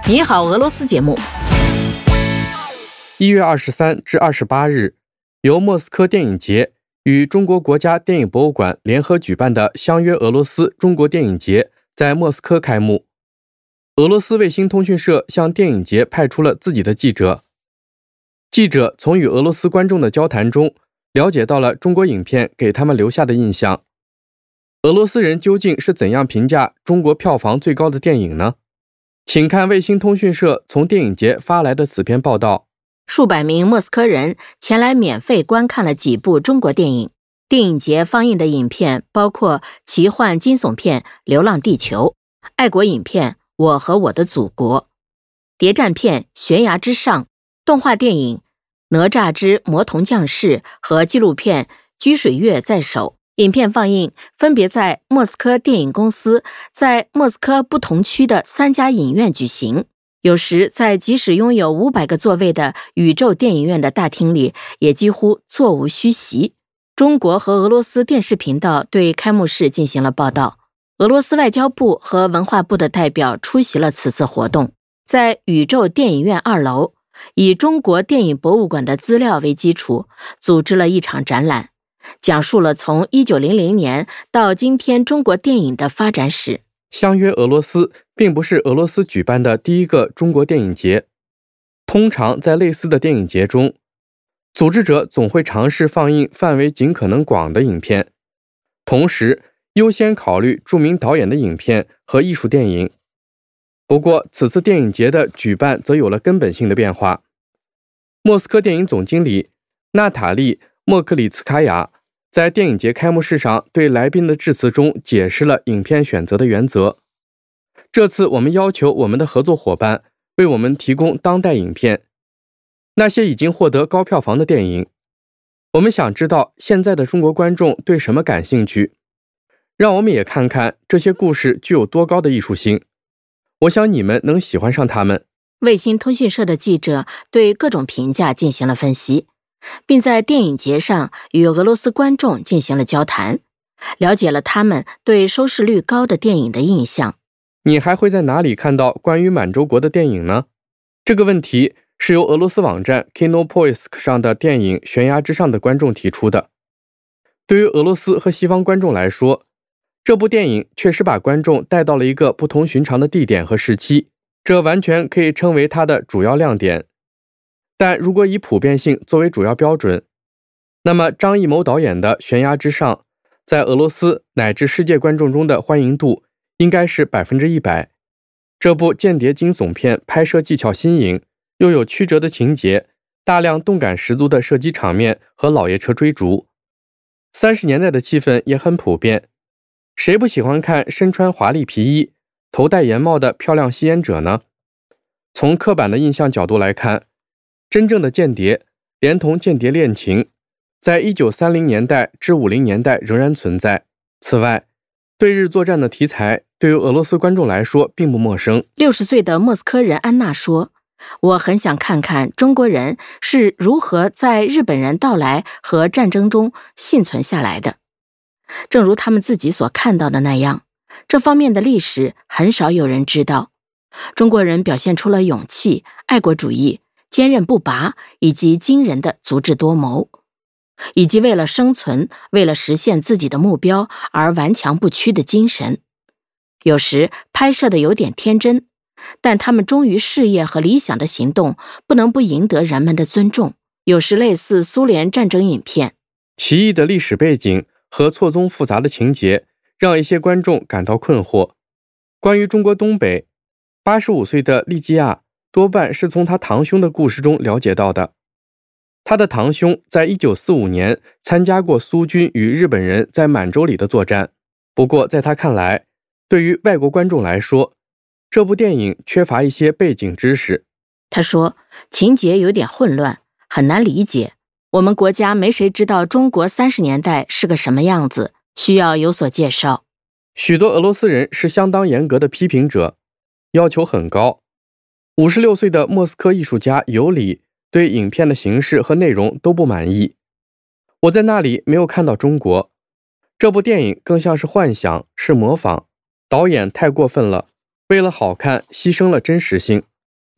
你好，俄罗斯节目。 1月23至28日，由莫斯科电影节与中国国家电影博物馆联合举办的相约俄罗斯中国电影节在莫斯科开幕。俄罗斯卫星通讯社向电影节派出了自己的记者。记者从与俄罗斯观众的交谈中了解到了中国影片给他们留下的印象。俄罗斯人究竟是怎样评价中国票房最高的电影呢？请看卫星通讯社从电影节发来的此篇报道。 数百名莫斯科人前来免费观看了几部中国电影。电影节放映的影片包括奇幻惊悚片《流浪地球》、爱国影片《我和我的祖国》、谍战片《悬崖之上》、动画电影《哪吒之魔童降世》和纪录片《居水月在手》。影片放映分别在莫斯科电影公司在莫斯科不同区的3家影院举行。有时在即使拥有500个座位的宇宙电影院的大厅里，也几乎座无虚席。中国和俄罗斯电视频道对开幕式进行了报道。俄罗斯外交部和文化部的代表出席了此次活动。在宇宙电影院2楼，以中国电影博物馆的资料为基础，组织了一场展览，讲述了从1900年到今天中国电影的发展史。 相约俄罗斯并不是俄罗斯举办的第一个中国电影节。通常在类似的电影节中，组织者总会尝试放映范围尽可能广的影片，同时优先考虑著名导演的影片和艺术电影。不过此次电影节的举办则有了根本性的变化。莫斯科电影总经理娜塔莉·莫克里茨卡娅在电影节开幕式上对来宾的致辞中解释了影片选择的原则。这次我们要求我们的合作伙伴为我们提供当代影片，那些已经获得高票房的电影。我们想知道现在的中国观众对什么感兴趣，让我们也看看这些故事具有多高的艺术性。我想你们能喜欢上他们。 卫星通讯社的记者对各种评价进行了分析，并在电影节上与俄罗斯观众进行了交谈，了解了他们对收视率高的电影的印象。 你还会在哪里看到关于满洲国的电影呢？这个问题是由俄罗斯网站 Kinopoisk 上的电影《悬崖之上》的观众提出的。对于俄罗斯和西方观众来说，这部电影确实把观众带到了一个不同寻常的地点和时期，这完全可以称为它的主要亮点。但如果以普遍性作为主要标准，那么张艺谋导演的《悬崖之上》在俄罗斯乃至世界观众中的欢迎度应该是100%。这部间谍惊悚片拍摄技巧新颖，又有曲折的情节，大量动感十足的射击场面和老爷车追逐。30年代的气氛也很普遍，谁不喜欢看身穿华丽皮衣、头戴檐帽的漂亮吸烟者呢？从刻板的印象角度来看，真正的间谍连同间谍恋情，在1930年代至50年代仍然存在。此外，对日作战的题材对于俄罗斯观众来说并不陌生。 60岁的莫斯科人安娜说，我很想看看中国人是如何在日本人到来和战争中幸存下来的。正如他们自己所看到的那样，这方面的历史很少有人知道。中国人表现出了勇气、爱国主义、坚韧不拔以及惊人的足智多谋，以及为了生存、为了实现自己的目标而顽强不屈的精神。有时拍摄的有点天真，但他们忠于事业和理想的行动不能不赢得人们的尊重。有时类似苏联战争影片， 奇异的历史背景和错综复杂的情节让一些观众感到困惑。关于中国东北，85岁的利基亚多半是从他堂兄的故事中了解到的。他的堂兄在1945年参加过苏军与日本人在满洲里的作战。不过在他看来，对于外国观众来说，这部电影缺乏一些背景知识。 他说，情节有点混乱，很难理解。我们国家没谁知道中国30年代是个什么样子，需要有所介绍。 许多俄罗斯人是相当严格的批评者，要求很高。56岁的莫斯科艺术家尤里对影片的形式和内容都不满意。我在那里没有看到中国，这部电影更像是幻想，是模仿，导演太过分了，为了好看牺牲了真实性。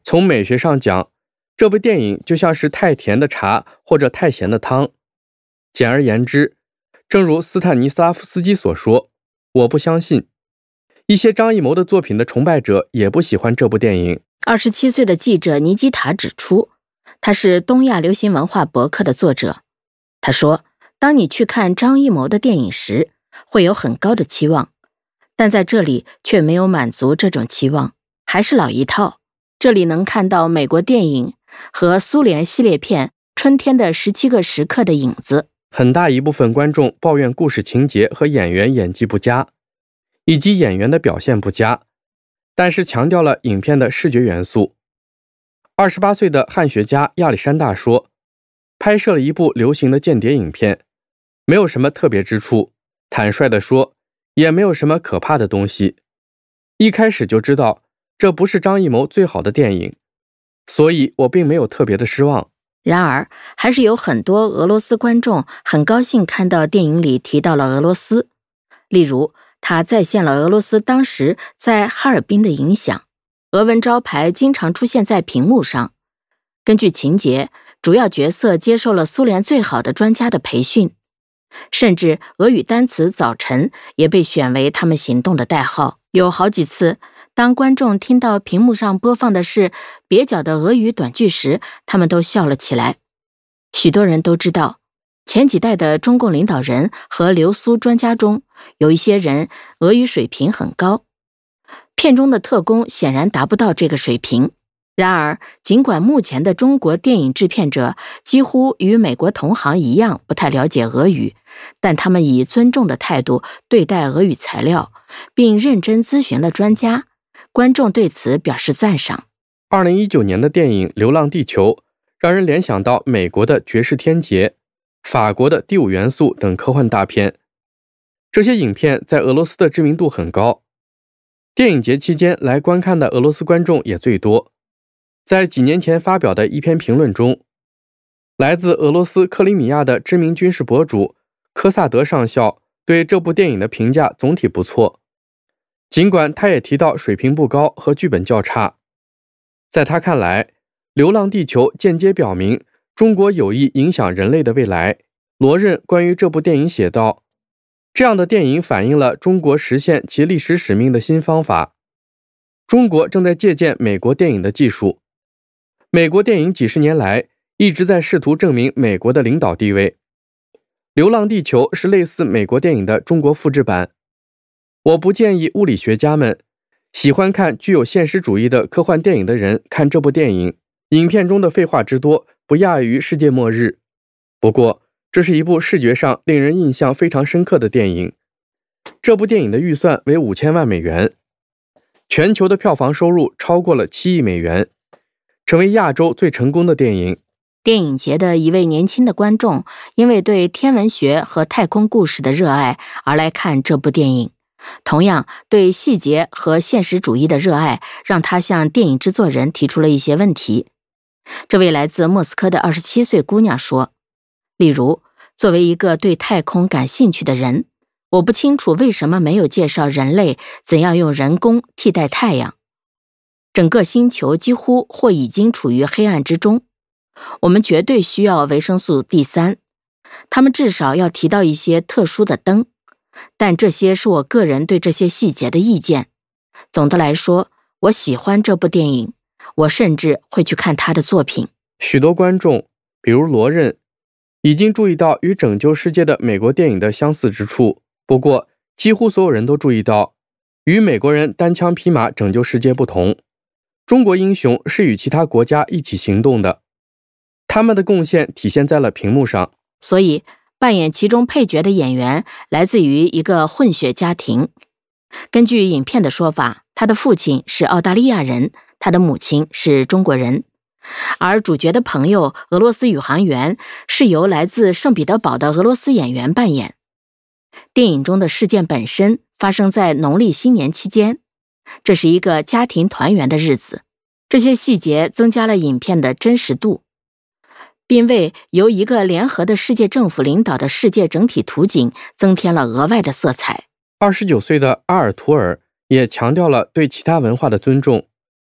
从美学上讲，这部电影就像是太甜的茶或者太咸的汤。简而言之，正如斯坦尼斯拉夫斯基所说，我不相信。一些张艺谋的作品的崇拜者也不喜欢这部电影。 27岁的记者尼基塔指出，他是东亚流行文化博客的作者。他说，当你去看张艺谋的电影时，会有很高的期望，但在这里却没有满足这种期望，还是老一套。这里能看到美国电影和苏联系列片《春天的17个时刻》的影子。 很大一部分观众抱怨故事情节和演员演技不佳，以及演员的表现不佳，但是强调了影片的视觉元素。28岁的汉学家亚历山大说，拍摄了一部流行的间谍影片，没有什么特别之处，坦率地说，也没有什么可怕的东西。一开始就知道这不是张艺谋最好的电影，所以我并没有特别的失望。 然而，还是有很多俄罗斯观众很高兴看到电影里提到了俄罗斯。例如，他再现了俄罗斯当时在哈尔滨的影响，俄文招牌经常出现在屏幕上。根据情节，主要角色接受了苏联最好的专家的培训，甚至俄语单词早晨也被选为他们行动的代号。有好几次，当观众听到屏幕上播放的是蹩脚的俄语短句时，他们都笑了起来。许多人都知道，前几代的中共领导人和留苏专家中，有一些人俄语水平很高，片中的特工显然达不到这个水平。然而，尽管目前的中国电影制片者几乎与美国同行一样不太了解俄语，但他们以尊重的态度对待俄语材料，并认真咨询了专家，观众对此表示赞赏。 2019年的电影《流浪地球》让人联想到美国的《绝世天劫》、法国的《第五元素》等科幻大片。这些影片在俄罗斯的知名度很高，电影节期间来观看的俄罗斯观众也最多。在几年前发表的一篇评论中，来自俄罗斯克里米亚的知名军事博主科萨德上校对这部电影的评价总体不错，尽管他也提到水平不高和剧本较差。在他看来，《流浪地球》间接表明中国有意影响人类的未来。罗任关于这部电影写道，这样的电影反映了中国实现其历史使命的新方法。中国正在借鉴美国电影的技术。美国电影几十年来一直在试图证明美国的领导地位。《流浪地球》是类似美国电影的中国复制版。我不建议物理学家们、喜欢看具有现实主义的科幻电影的人看这部电影，影片中的废话之多不亚于世界末日。不过，这是一部视觉上令人印象非常深刻的电影。这部电影的预算为5000万美元，全球的票房收入超过了7亿美元，成为亚洲最成功的电影。 电影节的一位年轻的观众因为对天文学和太空故事的热爱而来看这部电影，同样对细节和现实主义的热爱让他向电影制作人提出了一些问题。这位来自莫斯科的27岁姑娘说，例如，作为一个对太空感兴趣的人，我不清楚为什么没有介绍人类怎样用人工替代太阳。整个星球几乎或已经处于黑暗之中，我们绝对需要维生素 D3， 他们至少要提到一些特殊的灯，但这些是我个人对这些细节的意见。总的来说，我喜欢这部电影，我甚至会去看他的作品。 许多观众，比如罗任，已经注意到与拯救世界的美国电影的相似之处。不过，几乎所有人都注意到，与美国人单枪匹马拯救世界不同，中国英雄是与其他国家一起行动的，他们的贡献体现在了屏幕上。 所以，扮演其中配角的演员来自于一个混血家庭。根据影片的说法，他的父亲是澳大利亚人，他的母亲是中国人。而主角的朋友俄罗斯宇航员是由来自圣彼得堡的俄罗斯演员扮演。电影中的事件本身发生在农历新年期间，这是一个家庭团圆的日子。这些细节增加了影片的真实度，并为由一个联合的世界政府领导的世界整体图景增添了额外的色彩。 29岁的阿尔图尔也强调了对其他文化的尊重。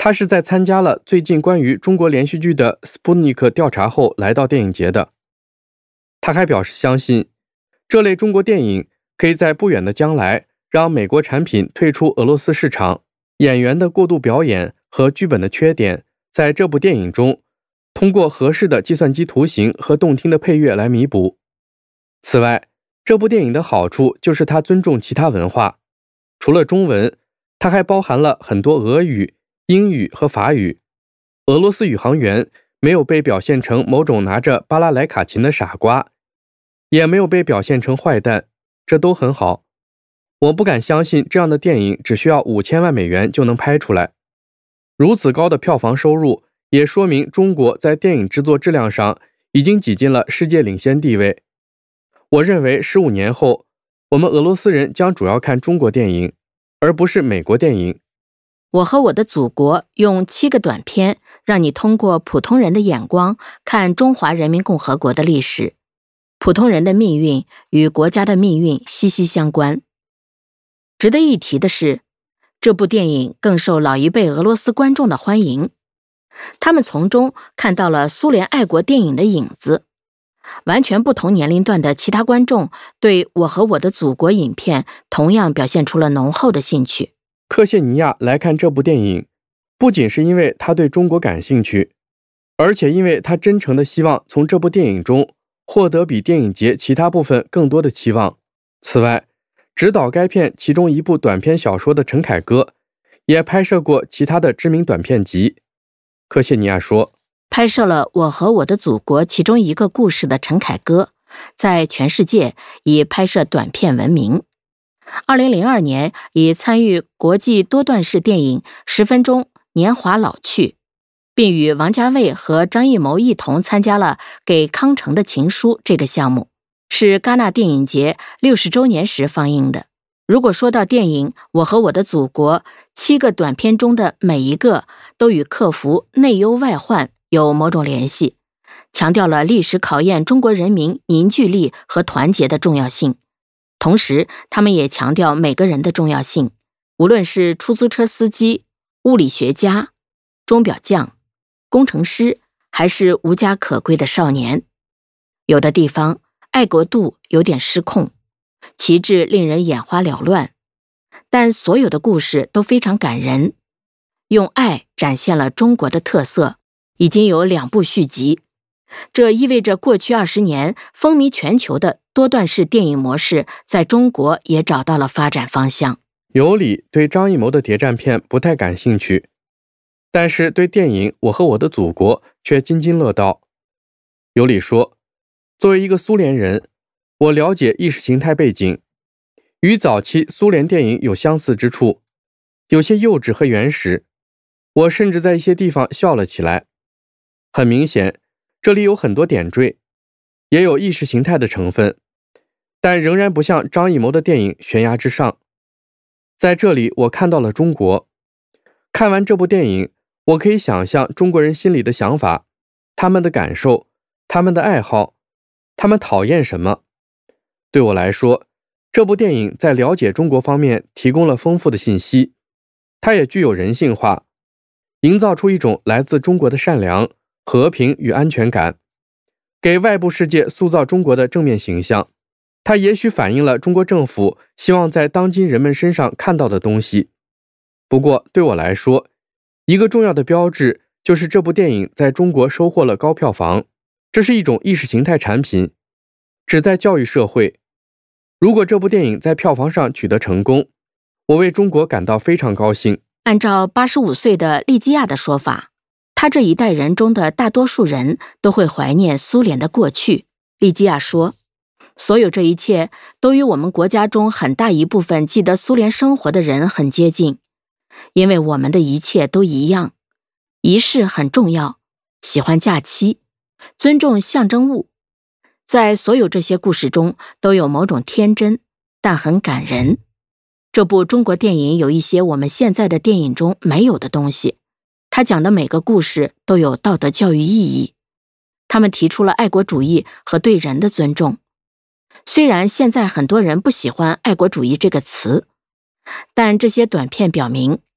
他是在参加了最近关于中国连续剧的 Sputnik 调查后来到电影节的。他还表示相信，这类中国电影可以在不远的将来让美国产品退出俄罗斯市场。演员的过度表演和剧本的缺点，在这部电影中通过合适的计算机图形和动听的配乐来弥补。此外，这部电影的好处就是它尊重其他文化，除了中文，它还包含了很多俄语、英语和法语。俄罗斯宇航员没有被表现成某种拿着巴拉莱卡琴的傻瓜，也没有被表现成坏蛋，这都很好。我不敢相信这样的电影只需要5000万美元就能拍出来。如此高的票房收入，也说明中国在电影制作质量上已经挤进了世界领先地位。我认为15年后，我们俄罗斯人将主要看中国电影，而不是美国电影。 我和我的祖国用7个短片，让你通过普通人的眼光看中华人民共和国的历史。普通人的命运与国家的命运息息相关。值得一提的是，这部电影更受老一辈俄罗斯观众的欢迎，他们从中看到了苏联爱国电影的影子。完全不同年龄段的其他观众对我和我的祖国影片同样表现出了浓厚的兴趣。 克谢尼亚来看这部电影，不仅是因为他对中国感兴趣，而且因为他真诚地希望从这部电影中获得比电影节其他部分更多的期望。此外，指导该片其中一部短篇小说的陈凯歌也拍摄过其他的知名短片集。克谢尼亚说， 拍摄了我和我的祖国其中一个故事的陈凯歌，在全世界以拍摄短片闻名。2002年已参与国际多段式电影10分钟年华老去，并与王家卫和张艺谋一同参加了给康城的情书这个项目，是戛纳电影节60周年时放映的。如果说到电影《我和我的祖国》7个短片中的每一个都与克服内忧外患有某种联系，强调了历史考验中国人民凝聚力和团结的重要性。同时，他们也强调每个人的重要性，无论是出租车司机、物理学家、钟表匠、工程师，还是无家可归的少年。有的地方，爱国度有点失控，旗帜令人眼花缭乱，但所有的故事都非常感人，用爱展现了中国的特色，已经有2部续集。这意味着过去20年风靡全球的多段式电影模式在中国也找到了发展方向。 尤里对张艺谋的谍战片不太感兴趣，但是对电影《我和我的祖国》却津津乐道。尤里说，作为一个苏联人，我了解意识形态背景，与早期苏联电影有相似之处，有些幼稚和原始，我甚至在一些地方笑了起来。很明显，这里有很多点缀，也有意识形态的成分，但仍然不像张艺谋的电影悬崖之上。在这里我看到了中国。看完这部电影，我可以想象中国人心里的想法，他们的感受，他们的爱好，他们讨厌什么。对我来说，这部电影在了解中国方面提供了丰富的信息，它也具有人性化，营造出一种来自中国的善良、和平与安全感，给外部世界塑造中国的正面形象。它也许反映了中国政府希望在当今人们身上看到的东西。不过对我来说，一个重要的标志就是这部电影在中国收获了高票房，这是一种意识形态产品，旨在教育社会。如果这部电影在票房上取得成功，我为中国感到非常高兴。 按照85岁的利基亚的说法，他这一代人中的大多数人都会怀念苏联的过去。利基亚说，所有这一切都与我们国家中很大一部分记得苏联生活的人很接近，因为我们的一切都一样，仪式很重要，喜欢假期，尊重象征物。在所有这些故事中都有某种天真，但很感人。这部中国电影有一些我们现在的电影中没有的东西，它讲的每个故事都有道德教育意义，他们提出了爱国主义和对人的尊重。虽然现在很多人不喜欢爱国主义这个词，但这些短片表明，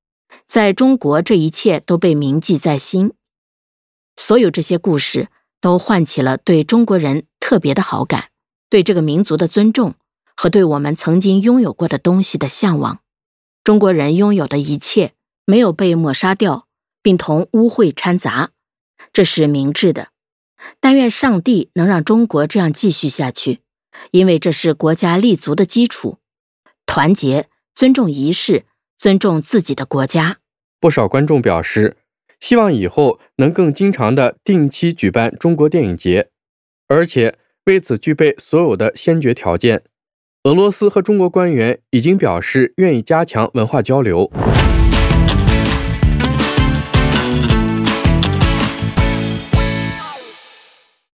在中国，这一切都被铭记在心。所有这些故事都唤起了对中国人特别的好感，对这个民族的尊重和对我们曾经拥有过的东西的向往。中国人拥有的一切没有被抹杀掉，并同污秽掺杂，这是明智的。但愿上帝能让中国这样继续下去，因为这是国家立足的基础。团结，尊重仪式，尊重自己的国家。 不少观众表示，希望以后能更经常地定期举办中国电影节，而且为此具备所有的先决条件。俄罗斯和中国官员已经表示愿意加强文化交流。